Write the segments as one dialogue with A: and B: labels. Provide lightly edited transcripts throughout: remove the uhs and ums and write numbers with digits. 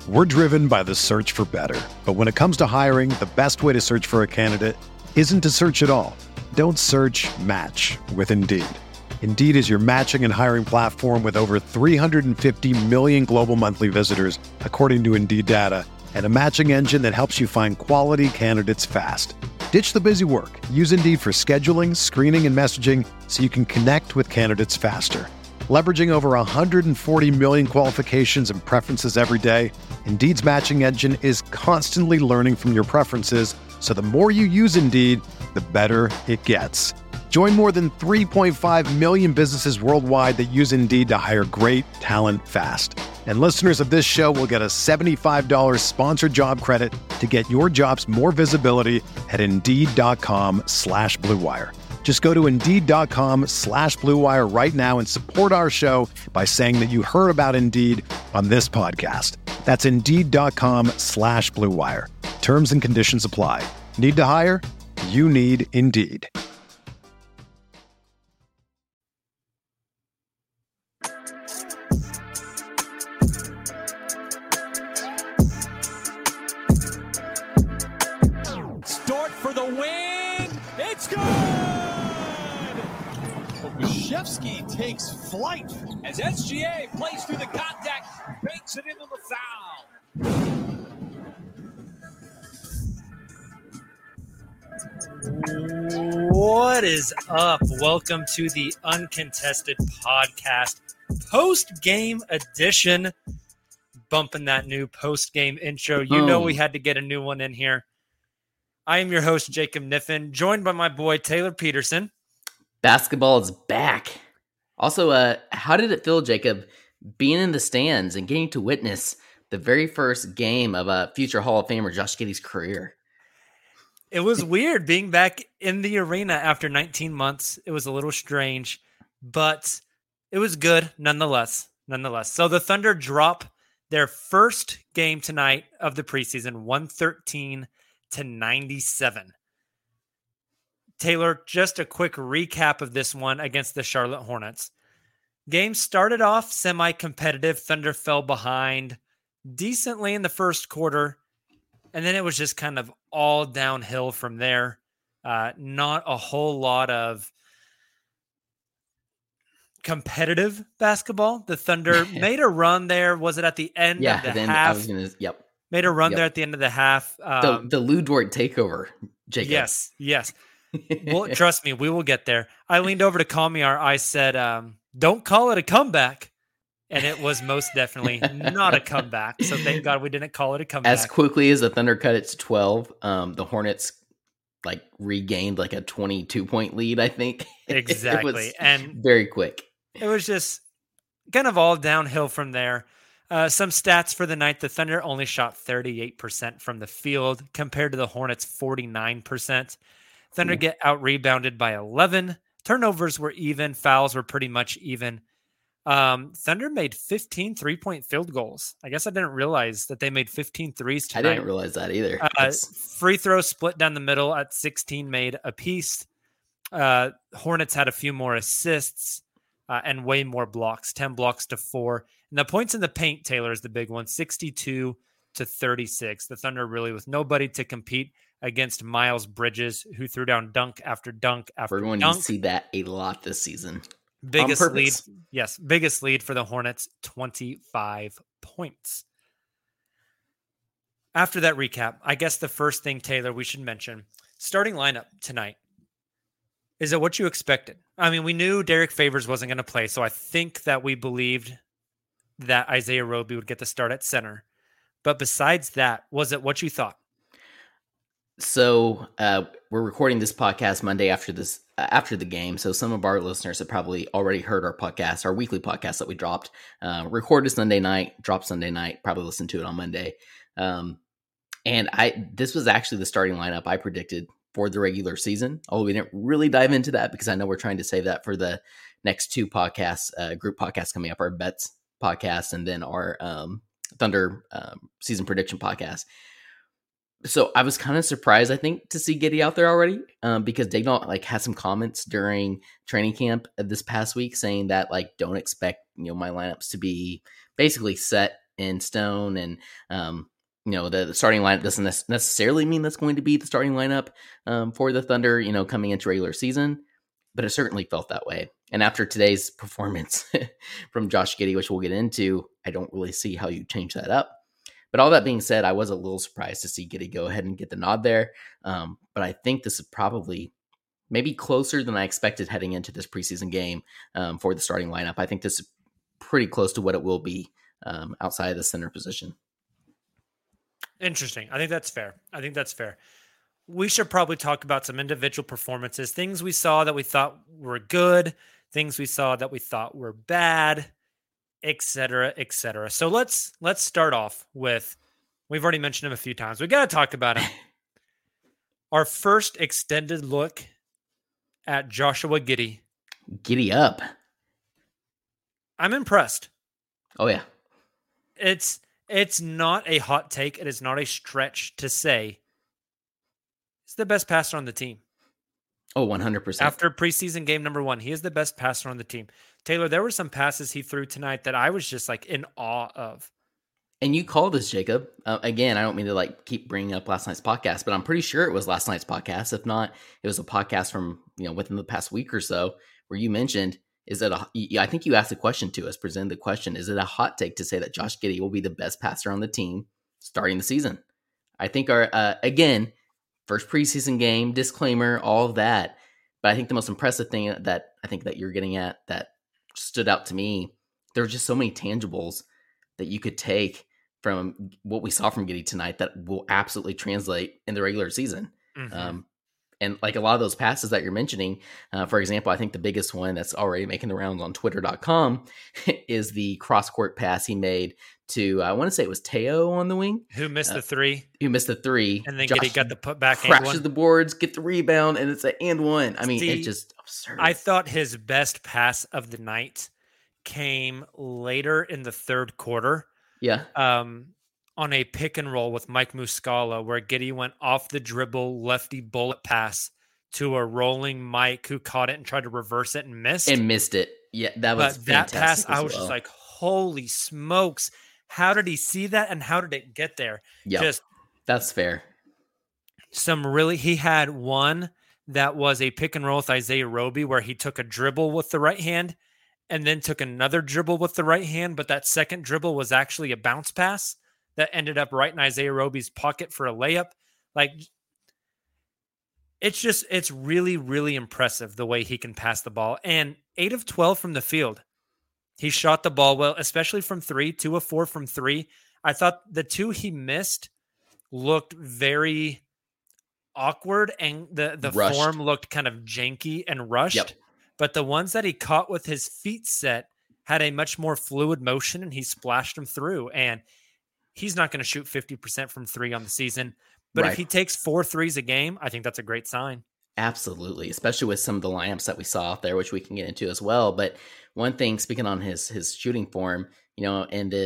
A: We're driven by the search for better. But when it comes to hiring, the best way to search for a candidate isn't to search at all. Don't search, match with Indeed. Indeed is your matching and hiring platform with over 350 million global monthly visitors, according to Indeed data, and a matching engine that helps you find quality candidates fast. Ditch the busy work. Use Indeed for scheduling, screening, and messaging so you can connect with candidates faster. Leveraging over 140 million qualifications and preferences every day, Indeed's matching engine is constantly learning from your preferences, so the more you use Indeed, the better it gets. Join more than 3.5 million businesses worldwide that use Indeed to hire great talent fast. And listeners of this show will get a $75 sponsored job credit to get your jobs more visibility at Indeed.com/Blue Wire. Just go to Indeed.com/Blue Wire right now and support our show by saying that you heard about Indeed on this podcast. That's Indeed.com/Blue Wire. Terms and conditions apply. Need to hire? You need Indeed.
B: Start for the win. It's good. Shevsky takes flight as SGA plays through the contact, banks it into the
C: foul. What is up? Welcome to the Uncontested Podcast post-game edition. Bumping that new post-game intro. You know we had to get a new one in here. I am your host, Jacob Niffen, joined by my boy, Taylor Peterson.
D: Basketball is back. Also, how did it feel, Jacob, being in the stands and getting to witness the very first game of future Hall of Famer Josh Giddey's career?
C: It was weird being back in the arena after 19 months. It was a little strange, but it was good nonetheless. So the Thunder drop their first game tonight of the preseason, 113-97. Taylor, just a quick recap of this one against the Charlotte Hornets. Game started off semi-competitive. Thunder fell behind decently in the first quarter, and then it was just kind of all downhill from there. Not a whole lot of competitive basketball. The Thunder made a run there. Was it at the end of the half? Made a run there at the end of the half.
D: The Lou Dort takeover, Jacob.
C: Yes. Well, trust me, we will get there. I leaned over to Kamiar. I said, don't call it a comeback. And it was most definitely not a comeback. So thank God we didn't call it a comeback.
D: As quickly as the Thunder cut it to 12, the Hornets regained a 22-point lead, I think.
C: Exactly.
D: It was
C: and
D: very quick.
C: It was just kind of all downhill from there. Some stats for the night. The Thunder only shot 38% from the field compared to the Hornets' 49%. Thunder get out-rebounded by 11. Turnovers were even. Fouls were pretty much even. Thunder made 15 three-point field goals. I guess I didn't realize that they made 15 threes tonight.
D: I didn't realize that either.
C: Free throws split down the middle at 16 made apiece. Hornets had a few more assists and way more blocks, 10 blocks to 4. And the points in the paint, Taylor, is the big one, 62-36. The Thunder really with nobody to compete against Miles Bridges, who threw down dunk after dunk after dunk.
D: We're going to see that a lot this season.
C: Biggest lead for the Hornets, 25 points. After that recap, I guess the first thing, Taylor, we should mention, starting lineup tonight. Is it what you expected? I mean, we knew Derek Favors wasn't going to play, so I think that we believed that Isaiah Roby would get the start at center. But besides that, was it what you thought?
D: So we're recording this podcast Monday after the game. So some of our listeners have probably already heard our podcast, our weekly podcast that we dropped. Recorded Sunday night, dropped Sunday night. Probably listened to it on Monday. And this was actually the starting lineup I predicted for the regular season. Although we didn't really dive into that because I know we're trying to save that for the next two podcasts, group podcasts coming up, our bets podcast and then our Thunder season prediction podcast. So I was kind of surprised, I think, to see Giddey out there already, because Daigneault had some comments during training camp this past week saying that don't expect my lineups to be basically set in stone, and the starting lineup doesn't necessarily mean that's going to be the starting lineup for the Thunder, coming into regular season, but it certainly felt that way. And after today's performance from Josh Giddey, which we'll get into, I don't really see how you change that up. But all that being said, I was a little surprised to see Giddey go ahead and get the nod there. But I think this is probably maybe closer than I expected heading into this preseason game for the starting lineup. I think this is pretty close to what it will be outside of the center position.
C: Interesting. I think that's fair. We should probably talk about some individual performances, things we saw that we thought were good, things we saw that we thought were bad, et cetera, et cetera. So let's start off with, we've already mentioned him a few times. We got to talk about him. Our first extended look at Joshua Giddey.
D: Giddy up.
C: I'm impressed.
D: Oh, yeah.
C: It's not a hot take. It is not a stretch to say he's the best passer on the team.
D: Oh, 100%.
C: After preseason game number 1, he is the best passer on the team. Taylor, there were some passes he threw tonight that I was just like in awe of.
D: And you called this, Jacob. Again, I don't mean to keep bringing up last night's podcast, but I'm pretty sure it was last night's podcast. If not, it was a podcast from, within the past week or so where you mentioned, I think you asked the question to us, presented the question, is it a hot take to say that Josh Giddey will be the best passer on the team starting the season? I think again, first preseason game, disclaimer, all of that. But I think the most impressive thing that I think that you're getting at that stood out to me, there were just so many tangibles that you could take from what we saw from Giddey tonight that will absolutely translate in the regular season. Mm-hmm. And a lot of those passes that you're mentioning, for example, I think the biggest one that's already making the rounds on twitter.com is the cross-court pass he made to, I want to say it was Teo on the wing.
C: Who missed the three.
D: And
C: then Giddey got the putback.
D: Crashes the boards, get the rebound, and it's an and one. I mean, it's just absurd.
C: I thought his best pass of the night came later in the third quarter.
D: Yeah.
C: On a pick and roll with Mike Muscala, where Giddey went off the dribble, lefty bullet pass to a rolling Mike who caught it and tried to reverse it and missed.
D: it. Yeah, that was fantastic.
C: That pass, I was just like, holy smokes. How did he see that and how did it get there?
D: Yeah, that's fair.
C: He had one that was a pick and roll with Isaiah Roby where he took a dribble with the right hand and then took another dribble with the right hand, but that second dribble was actually a bounce pass that ended up right in Isaiah Roby's pocket for a layup. It's really, really impressive the way he can pass the ball. And 8 of 12 from the field. He shot the ball well, especially from 3, 2 of 4 from 3. I thought the 2 he missed looked very awkward and the form looked kind of janky and rushed.
D: Yep.
C: But the ones that he caught with his feet set had a much more fluid motion and he splashed them through. And he's not going to shoot 50% from 3 on the season. But if he takes 4 threes a game, I think that's a great sign.
D: Absolutely, especially with some of the lineups that we saw out there, which we can get into as well. But one thing, speaking on his shooting form, prior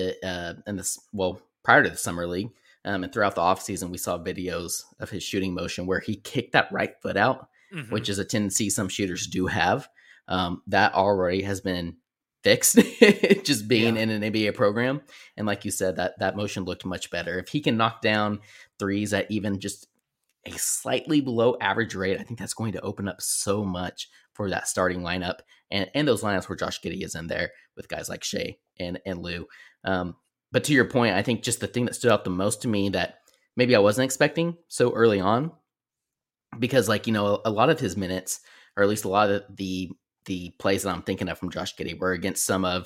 D: to the summer league and throughout the offseason, we saw videos of his shooting motion where he kicked that right foot out, which is a tendency some shooters do have. That already has been fixed, just being in an NBA program. And like you said, that motion looked much better. If he can knock down threes at even just a slightly below average rate, I think that's going to open up so much for that starting lineup and those lineups where Josh Giddey is in there with guys like Shea and Lou. But to your point, I think just the thing that stood out the most to me that maybe I wasn't expecting so early on, because a lot of his minutes, or at least a lot of the plays that I'm thinking of from Josh Giddey were against some of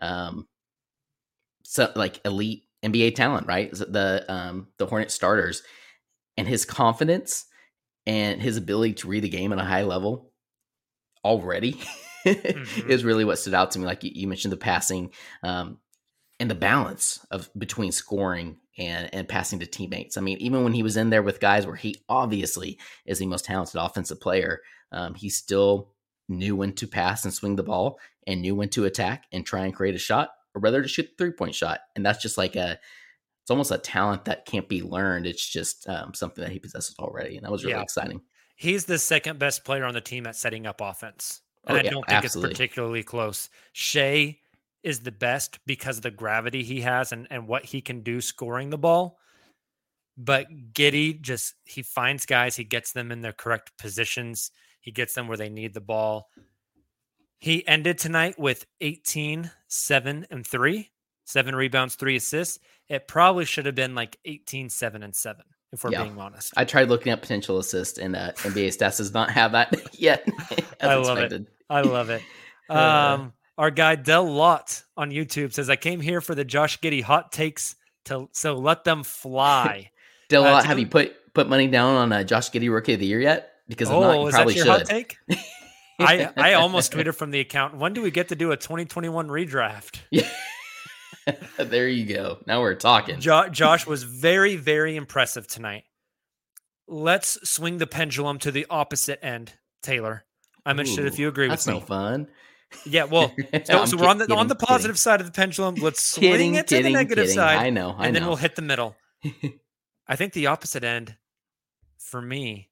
D: elite NBA talent, right? The Hornet starters. And his confidence and his ability to read the game at a high level already is really what stood out to me. Like you mentioned, the passing and the balance between scoring and passing to teammates. I mean, even when he was in there with guys where he obviously is the most talented offensive player, he still knew when to pass and swing the ball and knew when to attack and try and create a shot, or rather to shoot the 3-point shot. And that's just it's almost a talent that can't be learned. It's just something that he possesses already. And that was really exciting.
C: He's the second best player on the team at setting up offense. And I don't think it's particularly close. Shea is the best because of the gravity he has and what he can do scoring the ball. But Giddey he finds guys, he gets them in their correct positions. He gets them where they need the ball. He ended tonight with 18, 7, and 3. 7 rebounds, 3 assists. It probably should have been like 18, 7, and 7, if we're being honest.
D: I tried looking up potential assist, and NBA Stats does not have that yet.
C: I love it. I love it. Our guy Del Lott on YouTube says, I came here for the Josh Giddey hot takes, so let them fly.
D: Del Lott, have you put money down on Josh Giddey Rookie of the Year yet? Because if not, you probably should.
C: Hot take? I almost tweeted from the account, when do we get to do a 2021 redraft?
D: Yeah. There you go. Now we're talking.
C: Josh was very, very impressive tonight. Let's swing the pendulum to the opposite end, Taylor. I'm interested if you agree with me.
D: That's no fun.
C: Yeah, well, so we're on the positive side of the pendulum. Let's swing it to the negative side.
D: I know.
C: And then we'll hit the middle. I think the opposite end, for me,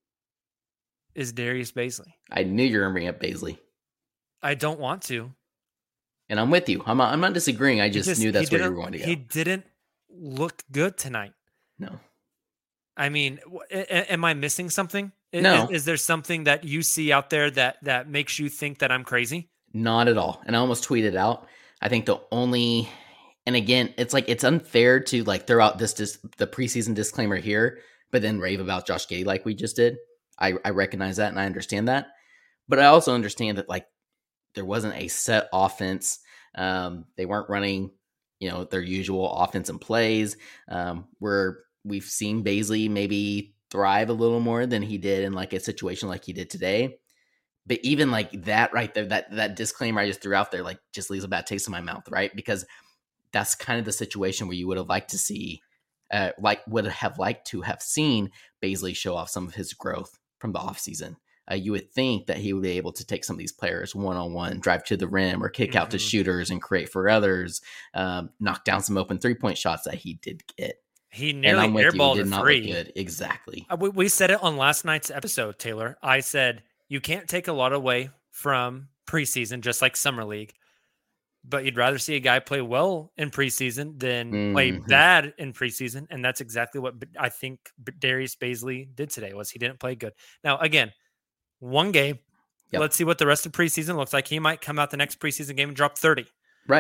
C: is Darius Bazley.
D: I knew you were going to bring up Bazley.
C: I don't want to.
D: And I'm with you. I'm not disagreeing. I just knew that's where you were going to go.
C: He didn't look good tonight.
D: No.
C: I mean, am I missing something?
D: No.
C: Is there something that you see out there that makes you think that I'm crazy?
D: Not at all. And I almost tweeted out. I think and again, it's like it's unfair to like throw out the preseason disclaimer here, but then rave about Josh Giddey like we just did. I recognize that and I understand that. But I also understand that like there wasn't a set offense. They weren't running, their usual offense and plays. Where we've seen Bazley maybe thrive a little more than he did in like a situation like he did today. But even like that right there, that disclaimer I just threw out there, like just leaves a bad taste in my mouth, right? Because that's kind of the situation where you would have liked to see, would have liked to have seen Bazley show off some of his growth from the offseason. You would think that he would be able to take some of these players one-on-one, drive to the rim or kick out to shooters and create for others, knock down some open three-point shots that he did get.
C: He nearly airballed a three.
D: Good. Exactly.
C: We said it on last night's episode, Taylor. I said, you can't take a lot away from preseason, just like Summer League, but you'd rather see a guy play well in preseason than play bad in preseason. And that's exactly what I think Darius Bazley did today. He didn't play good. Now, again, one game. Yep. Let's see what the rest of preseason looks like. He might come out the next preseason game and drop 30.
D: Right.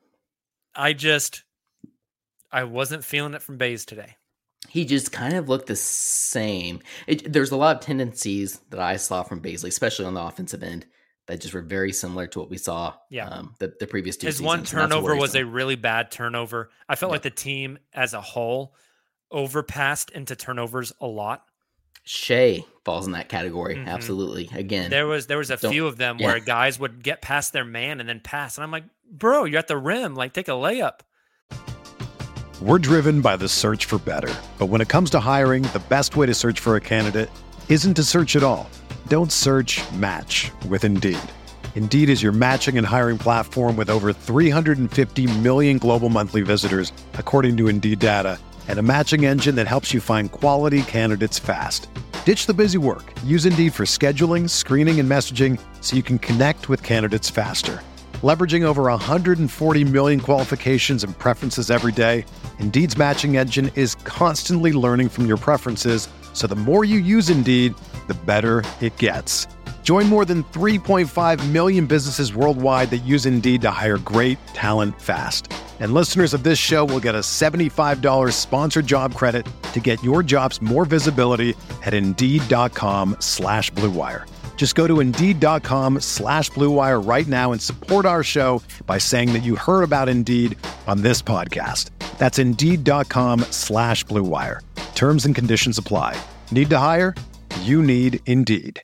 C: I wasn't feeling it from Baze today.
D: He just kind of looked the same. There's a lot of tendencies that I saw from Bazley, especially on the offensive end, that just were very similar to what we saw the previous two seasons.
C: His one turnover was a really bad turnover. I felt like the team as a whole overpassed into turnovers a lot.
D: Shea falls in that category. Mm-hmm. Absolutely. Again,
C: there was a few of them where guys would get past their man and then pass. And I'm like, bro, you're at the rim. Like, take a layup.
A: We're driven by the search for better. But when it comes to hiring, the best way to search for a candidate isn't to search at all. Don't search, match with Indeed. Indeed is your matching and hiring platform with over 350 million global monthly visitors, according to Indeed data, and a matching engine that helps you find quality candidates fast. Ditch the busy work. Use Indeed for scheduling, screening, and messaging so you can connect with candidates faster. Leveraging over 140 million qualifications and preferences every day, Indeed's matching engine is constantly learning from your preferences, so the more you use Indeed, the better it gets. Join more than 3.5 million businesses worldwide that use Indeed to hire great talent fast. And listeners of this show will get a $75 sponsored job credit to get your jobs more visibility at Indeed.com/Blue Wire. Just go to Indeed.com/Blue Wire right now and support our show by saying that you heard about Indeed on this podcast. That's Indeed.com/Blue Wire. Terms and conditions apply. Need to hire? You need Indeed.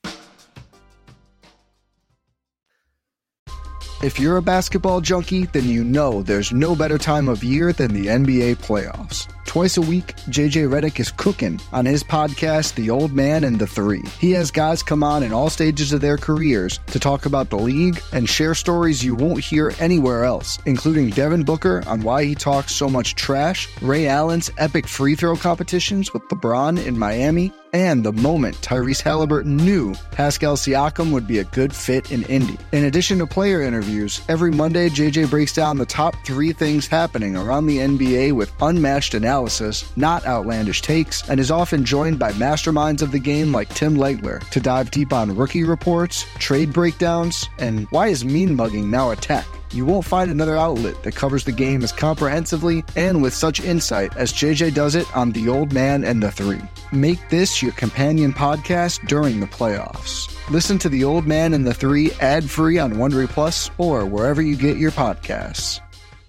E: If you're a basketball junkie, then you know there's no better time of year than the NBA playoffs. Twice a week, JJ Redick is cooking on his podcast, The Old Man and the Three. He has guys come on in all stages of their careers to talk about the league and share stories you won't hear anywhere else, including Devin Booker on why he talks so much trash, Ray Allen's epic free throw competitions with LeBron in Miami, and the moment Tyrese Halliburton knew Pascal Siakam would be a good fit in Indy. In addition to player interviews, every Monday JJ breaks down the top 3 things happening around the NBA with unmatched analysis, not outlandish takes, and is often joined by masterminds of the game like Tim Legler to dive deep on rookie reports, trade breakdowns, and why is mean mugging now a tech? You won't find another outlet that covers the game as comprehensively and with such insight as JJ does it on The Old Man and the Three. Make this your companion podcast during the playoffs. Listen to The Old Man and the Three ad-free on Wondery Plus or wherever you get your podcasts.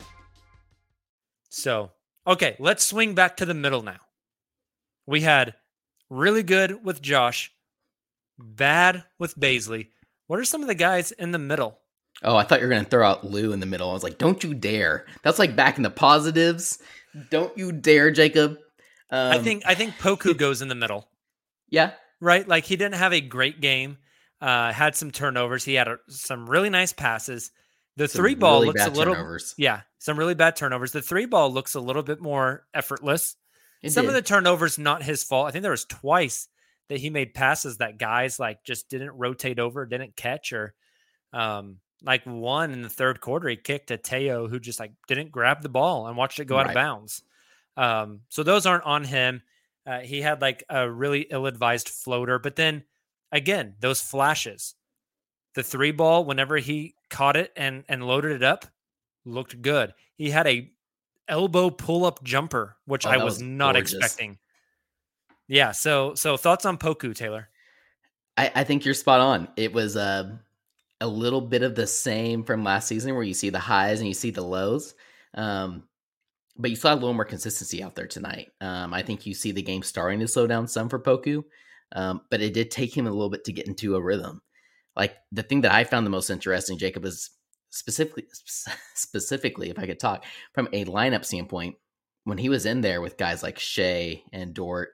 C: So, okay, let's swing back to the middle now. We had really good with Josh, bad with Bazley. What are some of the guys in the middle?
D: Oh, I thought you were going to throw out Lou in the middle. I was like, don't you dare. That's like back in the positives. Don't you dare, Jacob.
C: I think Poku goes in the middle.
D: Yeah.
C: Right? Like, he didn't have a great game. Had some turnovers. He had some really nice passes. The
D: Some
C: 3-ball
D: really
C: looks a
D: bad
C: little...
D: turnovers.
C: Yeah, some really bad turnovers. The 3-ball looks a little bit more effortless. Some of
D: did.
C: the turnovers, not his fault. I think there was twice that he made passes that guys like just didn't rotate over, didn't catch, or like one in the third quarter, he kicked to Teo who just like didn't grab the ball and watched it go out of bounds. So those aren't on him. He had like a really ill-advised floater, but then again, those flashes, the 3-ball, whenever he caught it and loaded it up, looked good. He had a elbow pull-up jumper, which I was not expecting. Yeah. So thoughts on Poku, Taylor?
D: I think you're spot on. It was a little bit of the same from last season where you see the highs and you see the lows. But you saw a little more consistency out there tonight. I think you see the game starting to slow down some for Poku, but it did take him a little bit to get into a rhythm. Like the thing that I found the most interesting, Jacob, is specifically, if I could talk from a lineup standpoint, when he was in there with guys like Shea and Dort,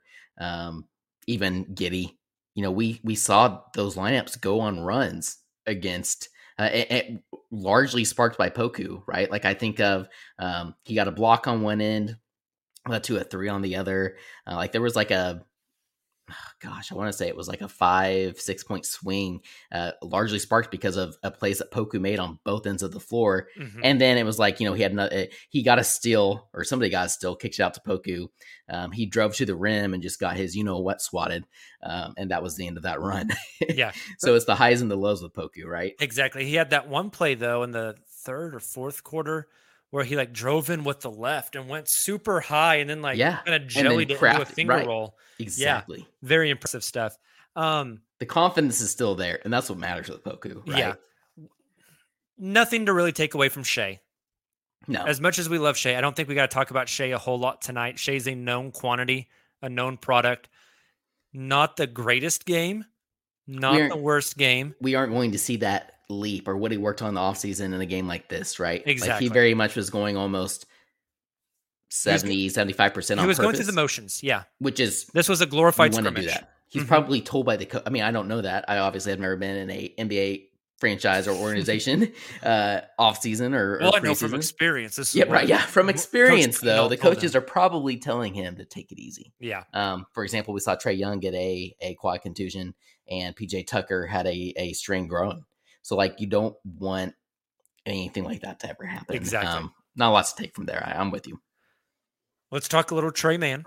D: even Giddey, we saw those lineups go on runs against largely sparked by Poku, right? Like I think of he got a block on one end, to a 3 on the other. Like there was like I want to say it was like a 5-6 point swing, largely sparked because of a plays that Poku made on both ends of the floor. Mm-hmm. And then it was like, he got a steal, or somebody got a steal, kicked it out to Poku. He drove to the rim and just got his, what swatted. And that was the end of that run.
C: Yeah.
D: So it's the highs and the lows with Poku, right?
C: Exactly. He had that one play though in the third or fourth quarter where he like drove in with the left and went super high and then kind of jellied it into a finger roll.
D: Exactly.
C: Yeah, very impressive stuff.
D: The confidence is still there, and that's what matters with Poku, right?
C: Yeah. Nothing to really take away from Shea.
D: No.
C: As much as we love Shea, I don't think we got to talk about Shea a whole lot tonight. Shea's a known quantity, a known product. Not the greatest game, not the worst game.
D: We aren't going to see that leap or what he worked on in the offseason in a game like this, right?
C: Exactly.
D: Like he very much was going almost 75% on purpose.
C: He was going through the motions, yeah.
D: This
C: was a glorified scrimmage.
D: Do that. He's probably told by the coach. I mean, I don't know that. I obviously have never been in a NBA franchise or organization off season or
C: I know from experience.
D: From experience, though, the coaches are probably telling him to take it easy.
C: Yeah.
D: For example, we saw Trae Young get a quad contusion, and PJ Tucker had a strained groin. So, like, you don't want anything like that to ever happen.
C: Exactly.
D: Not lots to take from there. I'm with you.
C: Let's talk a little Tre Mann.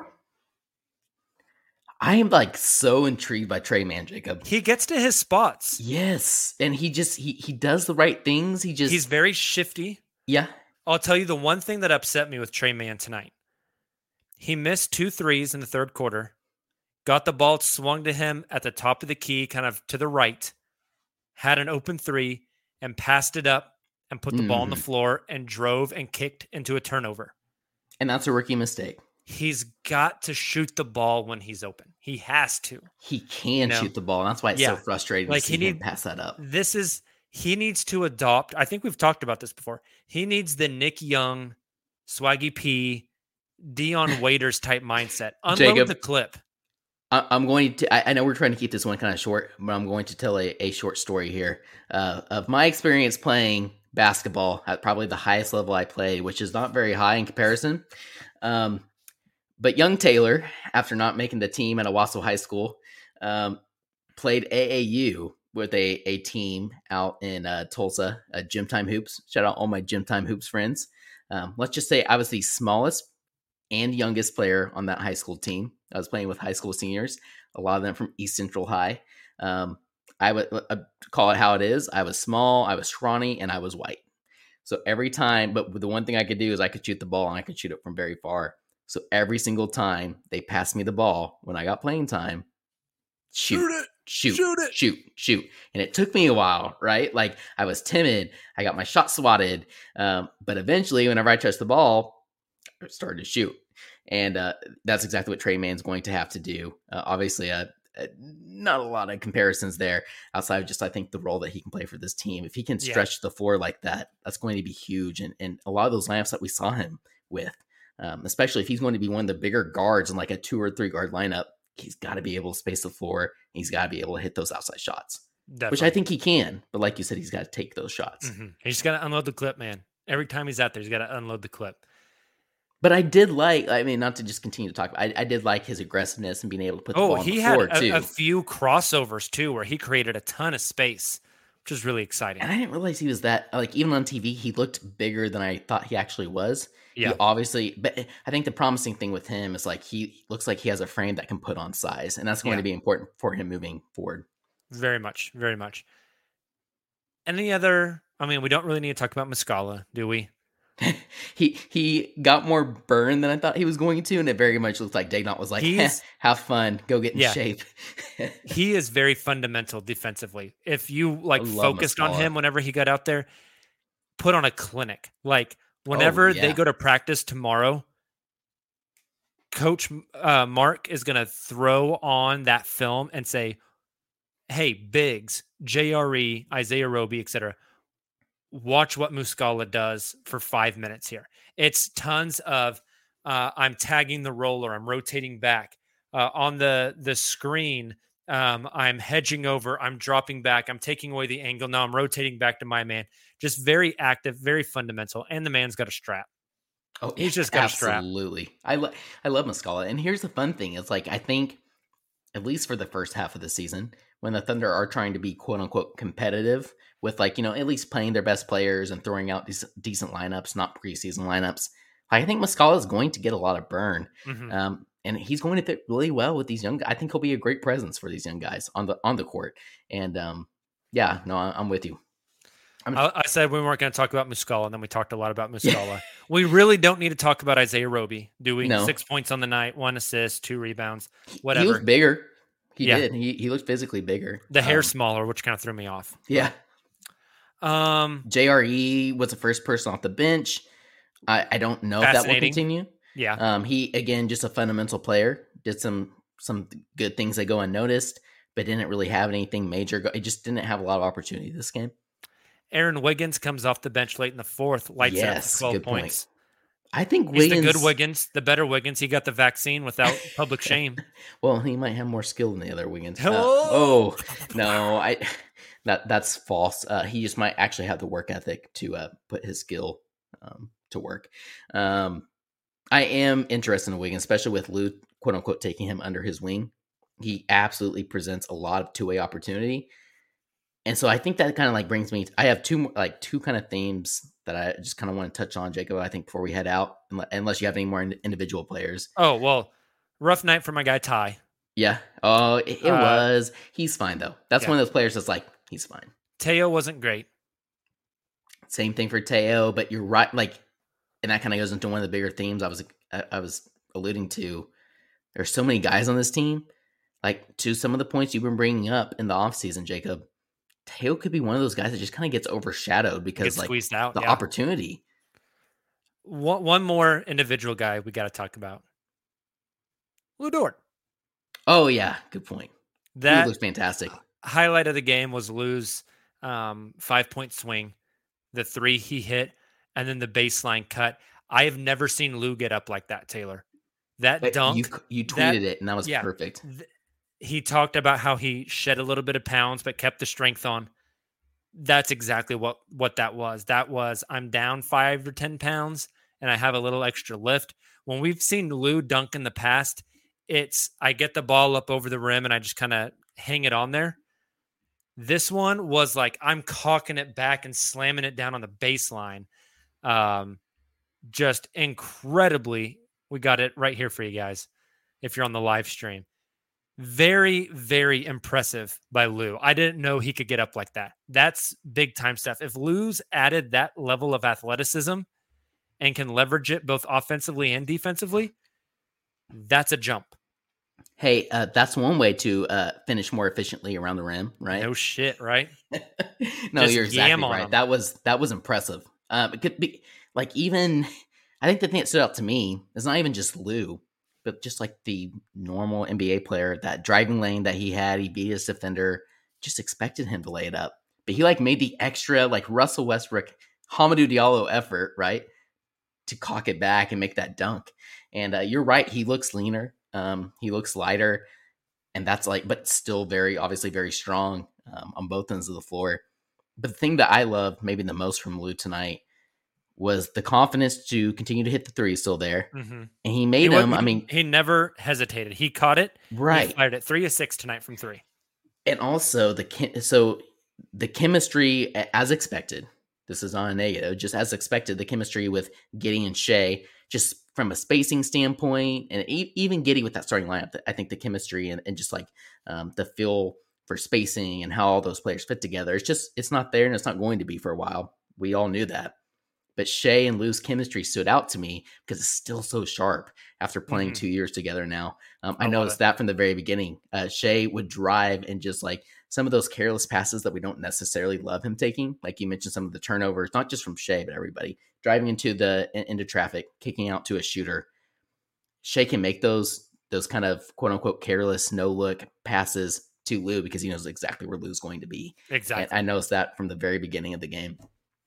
D: I am like so intrigued by Tre Mann, Jacob.
C: He gets to his spots.
D: Yes. And he does the right things. He's
C: very shifty.
D: Yeah.
C: I'll tell you the one thing that upset me with Tre Mann tonight. He missed 2 threes in the third quarter, got the ball swung to him at the top of the key, kind of to the right, had an open 3 and passed it up and put the ball on the floor and drove and kicked into a turnover.
D: And that's a rookie mistake.
C: He's got to shoot the ball when he's open. He has to.
D: He can shoot the ball. And that's why it's so frustrating to see him pass that up.
C: He needs to adopt. I think we've talked about this before. He needs the Nick Young, Swaggy P, Dion Waiters type mindset. Unload
D: Jacob,
C: the clip.
D: I'm going to, I know we're trying to keep this one kind of short, but I'm going to tell a short story here of my experience playing basketball at probably the highest level I played, which is not very high in comparison. But young Taylor, after not making the team at Owasso High School, played AAU with a team out in Tulsa, Gym Time Hoops. Shout out all my Gym Time Hoops friends. Let's just say I was the smallest and youngest player on that high school team. I was playing with high school seniors, a lot of them from East Central High. I would call it how it is. I was small, I was scrawny, and I was white. So every time, but the one thing I could do is I could shoot the ball, and I could shoot it from very far. So every single time they passed me the ball when I got playing time, shoot it. And it took me a while, right? Like I was timid. I got my shot swatted. But eventually, whenever I touched the ball, I started to shoot. And that's exactly what Tre Mann's going to have to do. Obviously, not a lot of comparisons there outside of just, I think, the role that he can play for this team. If he can stretch the floor like that, that's going to be huge. And a lot of those lineups that we saw him with, especially if he's going to be one of the bigger guards in like a 2 or 3 guard lineup, he's got to be able to space the floor. He's got to be able to hit those outside shots, which I think he can. But like you said, he's got to take those shots.
C: Mm-hmm. He's got to unload the clip, man. Every time he's out there, he's got to unload the clip.
D: But I did not to just continue to talk, I did like his aggressiveness and being able to put the ball on the floor, too.
C: He had a few crossovers, too, where he created a ton of space, which is really exciting.
D: And I didn't realize he was that, like, even on TV, he looked bigger than I thought he actually was. Yeah. He obviously, but I think the promising thing with him is, like, he looks like he has a frame that can put on size, and that's going to be important for him moving forward.
C: Very much, very much. Any other, we don't really need to talk about Muscala, do we?
D: He got more burn than I thought he was going to, and it very much looked like Dagnott was like, have fun, go get in shape.
C: He is very fundamental defensively. If you focused on him whenever he got out there, put on a clinic. Like whenever they go to practice tomorrow, Coach Mark is going to throw on that film and say, hey, Biggs, JRE, Isaiah Roby, etc., watch what Muscala does for 5 minutes here. It's tons of I'm tagging the roller, I'm rotating back on the screen. I'm hedging over, I'm dropping back, I'm taking away the angle. Now I'm rotating back to my man. Just very active, very fundamental. And the man's got a strap.
D: Oh,
C: he's just got a strap.
D: Absolutely. I love Muscala. And here's the fun thing. It's like, I think at least for the first half of the season, when the Thunder are trying to be quote unquote competitive with at least playing their best players and throwing out these decent lineups, not preseason lineups, I think Muscala is going to get a lot of burn. Mm-hmm. And he's going to fit really well with these young guys. I think he'll be a great presence for these young guys on the court. And I'm with you.
C: I said we weren't going to talk about Muscala, and then we talked a lot about Muscala. Yeah. We really don't need to talk about Isaiah Roby, do we? No. 6 points on the night, 1 assist, 2 rebounds, whatever.
D: He looked bigger. He did. He looked physically bigger.
C: The hair smaller, which kind of threw me off.
D: Yeah. JRE was the first person off the bench. I don't know if that will continue.
C: Yeah.
D: He, again, just a fundamental player. Did some good things that go unnoticed, but didn't really have anything major. He just didn't have a lot of opportunity this game.
C: Aaron Wiggins comes off the bench late in the fourth, lights up for 12 points.
D: Point. I think
C: Wiggins... He's the good Wiggins, the better Wiggins. He got the vaccine without public shame.
D: Well, he might have more skill than the other Wiggins.
C: No,
D: that's false. He just might actually have the work ethic to put his skill to work. I am interested in Wiggins, especially with Lou, quote unquote, taking him under his wing. He absolutely presents a lot of two-way opportunity. And so I think that kind of brings me, I have two kind of themes that I just kind of want to touch on, Jacob, I think before we head out, unless you have any more individual players.
C: Oh, well, rough night for my guy, Ty.
D: Yeah. Oh, it was. He's fine, though. That's one of those players that's he's fine.
C: Teo wasn't great.
D: Same thing for Teo, but you're right. And that kind of goes into one of the bigger themes I was alluding to. There's so many guys on this team. To some of the points you've been bringing up in the offseason, Jacob, Teo could be one of those guys that just kind of gets overshadowed because
C: squeezed out,
D: the opportunity.
C: One more individual guy we got to talk about. Lu Dort.
D: Oh yeah, good point.
C: That
D: looks fantastic.
C: Highlight of the game was Lu's 5-point swing, the 3 he hit, and then the baseline cut. I have never seen Lu get up like that, Taylor. That dunk.
D: You tweeted it, and that was perfect.
C: He talked about how he shed a little bit of pounds, but kept the strength on. That's exactly what that was. That was, I'm down 5 or 10 pounds, and I have a little extra lift. When we've seen Lou dunk in the past, it's I get the ball up over the rim and I just kind of hang it on there. This one was like I'm cocking it back and slamming it down on the baseline. Just incredibly, we got it right here for you guys if you're on the live stream. Very, very impressive by Lou. I didn't know he could get up like that. That's big time stuff. If Lou's added that level of athleticism and can leverage it both offensively and defensively, that's a jump.
D: Hey, that's one way to finish more efficiently around the rim, right?
C: No shit, right?
D: No,
C: Just
D: you're exactly right.
C: him.
D: That was impressive. It could be like even I think the thing that stood out to me is not even just Lou, but just like the normal NBA player, that driving lane that he had, he beat his defender, just expected him to lay it up. But he like made the extra like Russell Westbrook, Hamidou Diallo effort, right? To cock it back and make that dunk. And you're right. He looks leaner. He looks lighter, and that's like, but still obviously very strong on both ends of the floor. But the thing that I love maybe the most from Lou tonight was the confidence to continue to hit the three still there. Mm-hmm. And he made them. I mean,
C: he never hesitated. He caught it.
D: Right.
C: He fired it 3 of 6 tonight from 3.
D: And also the chemistry as expected. This is not a negative, just as expected. The chemistry with Giddey and Shea, just from a spacing standpoint, and even Giddey with that starting lineup, I think the chemistry and just like the feel for spacing and how all those players fit together, it's not there and it's not going to be for a while. We all knew that. But Shea and Lou's chemistry stood out to me because it's still so sharp after playing 2 years together now. I noticed that from the very beginning. Shea would drive and just like some of those careless passes that we don't necessarily love him taking. Like you mentioned, some of the turnovers, not just from Shea, but everybody driving into traffic, kicking out to a shooter. Shea can make those kind of quote unquote careless, no look passes to Lou because he knows exactly where Lou's going to be.
C: Exactly.
D: And I noticed that from the very beginning of the game.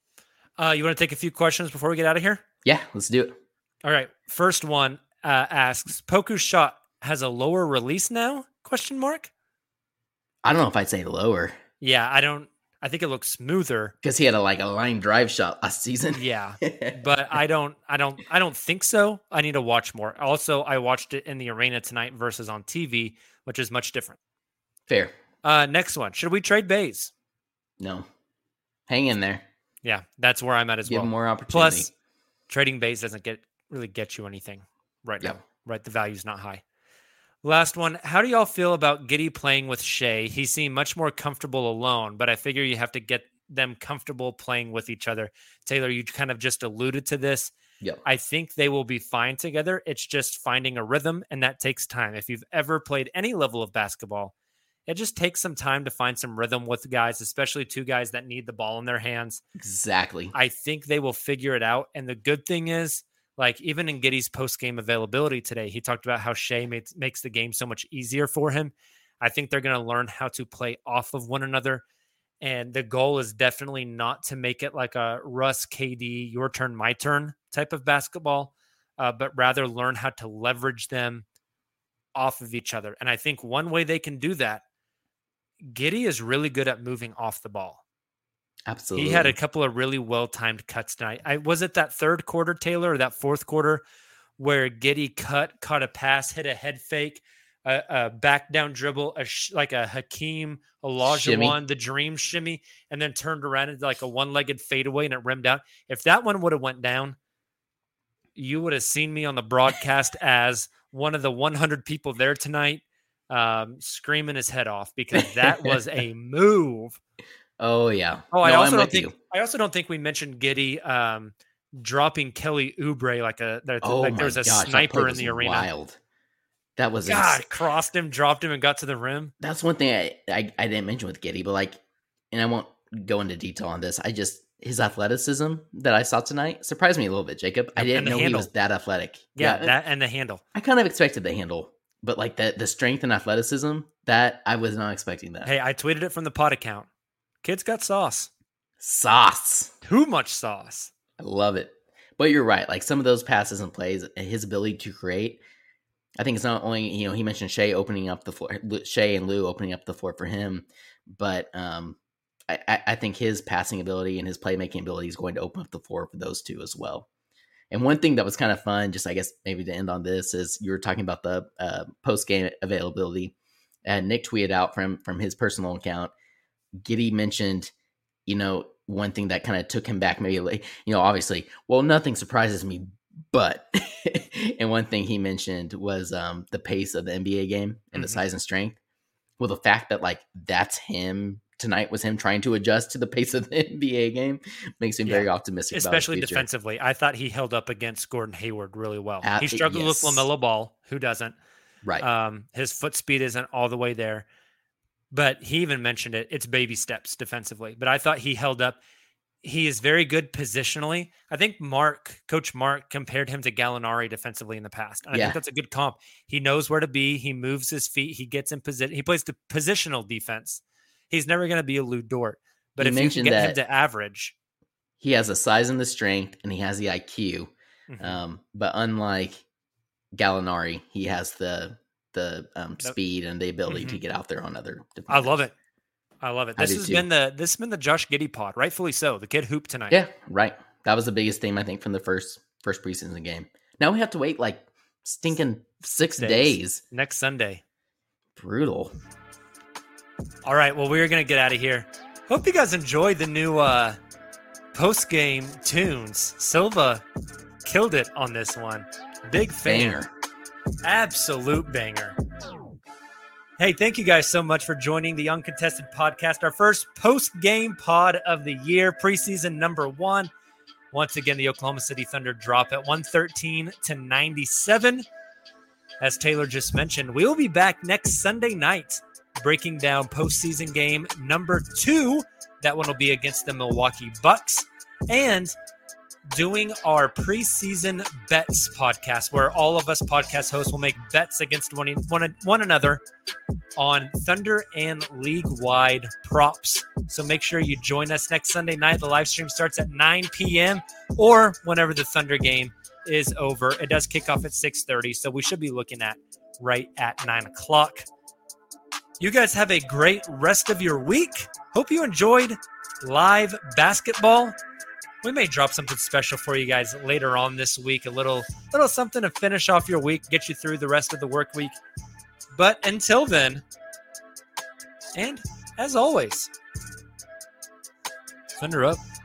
C: You want to take a few questions before we get out of here?
D: Yeah, let's do it.
C: All right. First one asks, Poku's shot has a lower release now? ?
D: I don't know if I'd say lower.
C: Yeah, I think it looks smoother
D: because he had a line drive shot last season.
C: Yeah, but I don't think so. I need to watch more. Also, I watched it in the arena tonight versus on TV, which is much different.
D: Fair.
C: Next one. Should we trade Bays?
D: No. Hang in there.
C: Yeah, that's where I'm at as well.
D: Give him more opportunity.
C: Plus, trading Bays doesn't really get you anything right now. Right, the value's not high. Last one. How do y'all feel about Giddey playing with Shea? He seemed much more comfortable alone, but I figure you have to get them comfortable playing with each other. Taylor, you kind of just alluded to this.
D: Yep.
C: I think they will be fine together. It's just finding a rhythm, and that takes time. If you've ever played any level of basketball, it just takes some time to find some rhythm with guys, especially two guys that need the ball in their hands.
D: Exactly.
C: I think they will figure it out. And the good thing is, like, even in Giddey's post-game availability today, he talked about how Shea makes the game so much easier for him. I think they're going to learn how to play off of one another. And the goal is definitely not to make it like a Russ, KD, your turn, my turn type of basketball, but rather learn how to leverage them off of each other. And I think one way they can do that, Giddey is really good at moving off the ball.
D: Absolutely.
C: He had a couple of really well-timed cuts tonight. Was it that third quarter, Taylor, or that fourth quarter where Giddey caught a pass, hit a head fake, a back down dribble, like a Hakeem Olajuwon, the dream shimmy, and then turned around into like a one-legged fadeaway and it rimmed out. If that one would have went down, you would have seen me on the broadcast as one of the 100 people there tonight screaming his head off because that was a move.
D: Oh yeah.
C: Oh, I also don't think we mentioned Giddey dropping Kelly Oubre like there was a sniper in the arena.
D: Wild. That was
C: crossed him, dropped him, and got to the rim.
D: That's one thing I didn't mention with Giddey, but and I won't go into detail on this. His athleticism that I saw tonight surprised me a little bit, Jacob. I didn't know he was that athletic.
C: Yeah, that and the handle.
D: I kind of expected the handle, but like the strength and athleticism, that I was not expecting that.
C: Hey, I tweeted it from the pod account. Kid's got sauce.
D: Sauce.
C: Too much sauce.
D: I love it. But you're right. Like some of those passes and plays, his ability to create, I think it's not only, he mentioned Shea opening up the floor, Shea and Lou opening up the floor for him, but I think his passing ability and his playmaking ability is going to open up the floor for those two as well. And one thing that was kind of fun, just I guess maybe to end on this, is you were talking about the post-game availability. And Nick tweeted out from his personal account, Giddey mentioned, one thing that kind of took him back, maybe, like, obviously, well, nothing surprises me, but, and one thing he mentioned was the pace of the NBA game and the size and strength. Well, the fact that like that's him tonight was him trying to adjust to the pace of the NBA game makes me very optimistic,
C: especially
D: about his future.
C: Defensively. I thought he held up against Gordon Hayward really well. He struggled with LaMelo Ball. Who doesn't?
D: Right.
C: His foot speed isn't all the way there, but he even mentioned it. It's baby steps defensively, but I thought he held up. He is very good positionally. I think Coach Mark compared him to Gallinari defensively in the past. And I think that's a good comp. He knows where to be. He moves his feet. He gets in position. He plays the positional defense. He's never going to be a Lou Dort, but if you can get him to average,
D: he has the size and the strength, and he has the IQ. But unlike Gallinari, he has the speed and the ability to get out there on other defenders.
C: I love it. This has been the Josh Giddey pod, rightfully so. The kid hooped tonight.
D: Yeah, right. That was the biggest theme, I think, from the first preseason game. Now we have to wait like stinking 6 days.
C: Next Sunday.
D: Brutal.
C: All right, well, we're going to get out of here. Hope you guys enjoyed the new post-game tunes. Silva killed it on this one. Big fan.
D: Banger.
C: Absolute banger. Hey, thank you guys so much for joining the Uncontested Podcast, our first post-game pod of the year, preseason number 1. Once again, the Oklahoma City Thunder drop at 113-97. As Taylor just mentioned, we will be back next Sunday night, breaking down postseason game number 2. That one will be against the Milwaukee Bucks. And doing our preseason bets podcast, where all of us podcast hosts will make bets against one another on Thunder and league-wide props. So make sure you join us next Sunday night. The live stream starts at 9 p.m. or whenever the Thunder game is over. It does kick off at 6:30, so we should be looking at right at 9 o'clock. You guys have a great rest of your week. Hope you enjoyed live basketball. We may drop something special for you guys later on this week, a little something to finish off your week, get you through the rest of the work week. But until then, and as always, Thunder up.